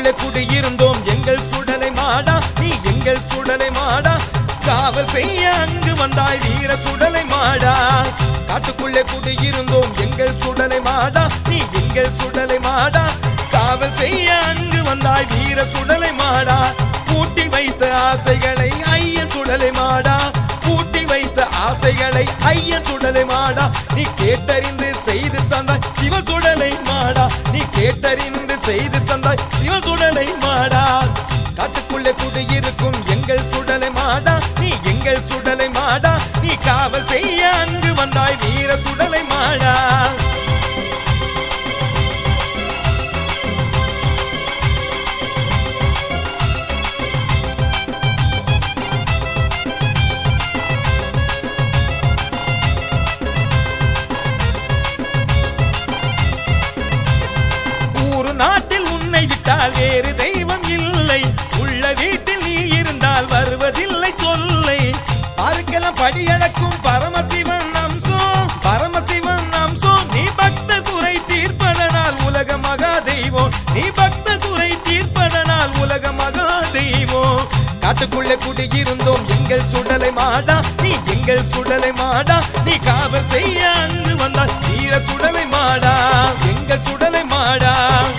காட்டுக்குள்ளே குடியிருந்தோம் எங்கள் சுடலை மாடா, நீ எங்கள் சுடலை மாடா. காவல் செய்ய அங்கு வந்தாய் வீர சுடலை மாடா. காட்டுக்குள்ளே குடியிருந்தோம் எங்கள் சுடலை மாடா, நீ எங்கள் சுடலை மாடா. காவல் செய்ய அங்கு வந்தாய் வீர சுடலை மாடா. பூட்டி வைத்த ஆசைகளை ஐயன் சுடலை மாடா, பூட்டி வைத்த ஆசைகளை ஐயன் சுடலை மாடா. நீ கேட்டறிந்து செய்து தந்தாய் சிவ சுடலை மாடா, நீ கேட்டறிந்து செய்து தந்தாய் சிவ சுடலை மாடா. காட்டுக்குள்ளே குடியிருக்கும் எங்கள் சுடலை மாடா, நீ எங்கள் சுடலை மாடா. நீ காவல் செய்ய அங்கு வந்தாய் வீர சுடலை மாடா. ஊரு நாட்டில் உன்னை விட்டால் வேறு தெய்வம் இல்லை, உள்ள வீட்டில் நீ இருந்தால் வருவதில்லை தொல்லை. பார்க்கலாம் படியடக்கும் பரமசிவன் அம்சம், பரமசிவன் அம்சம். நீ பக்த குறை தீர்ப்பதனால் உலக மகா தெய்வம், நீ பக்த குறை தீர்ப்பதனால் உலக மகா தெய்வம். காட்டுக்குள்ளே குடியிருந்தோம் எங்கள் சுடலை மாடா, நீ எங்கள் சுடலை மாடா. நீ காவல் செய்ய அங்கு வந்தால் வீர சுடலை மாடா, எங்கள் சுடலை மாடா.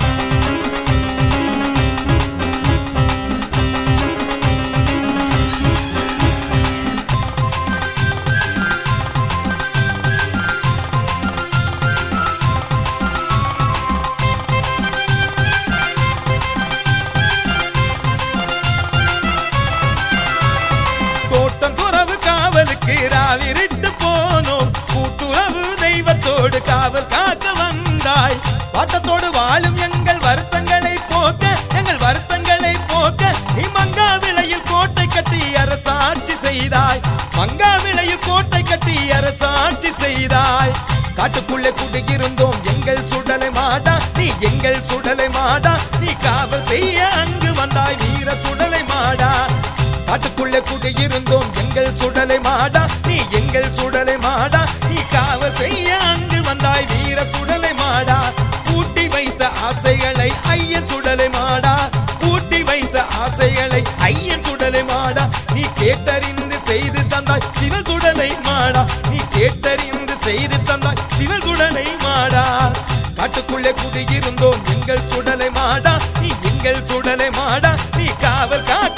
ராவிரிட்டு போனோம் கூட்டுறவு தெய்வத்தோடு காவல் காக்க வந்தாய். பாட்டத்தோடு வாழும் எங்கள் வருத்தங்களை போக்க, எங்கள் வருத்தங்களை போக்க. நீ மங்கா விலையில் கோட்டை கட்டி அரசாட்சி செய்தாய், மங்கா விலையில் கோட்டை கட்டி அரசாட்சி செய்தாய். காட்டுக்குள்ளே குடியிருந்தோம் எங்கள் சுடலை மாடா, நீ எங்கள் சுடலை மாடா. நீ காவல் செய்ய அங்கு வந்தாய் வீர சுடலை மாடா. காட்டுக்குள்ளே குடியிருந்தோம் எங்கள் சுடலை மாடா, நீ எங்கள் சுடலை மாடா. நீ காவல் செய்ய அங்கு வந்தாய் வீர சுடலை மாடா. பூட்டி வைத்த ஆசைகளை ஐயன் சுடலை மாடா, பூட்டி வைத்த ஆசைகளை ஐயன் சுடலை மாடா. நீ கேட்டறிந்து செய்து தந்தாய் சிவ சுடலை மாடா, நீ கேட்டறிந்து செய்து தந்தாய் சிவ சுடலை மாடா. காட்டுக்குள்ளே குடியிருந்தோம் எங்கள் சுடலை மாடா, நீ எங்கள் சுடலை மாடா. நீ காவல்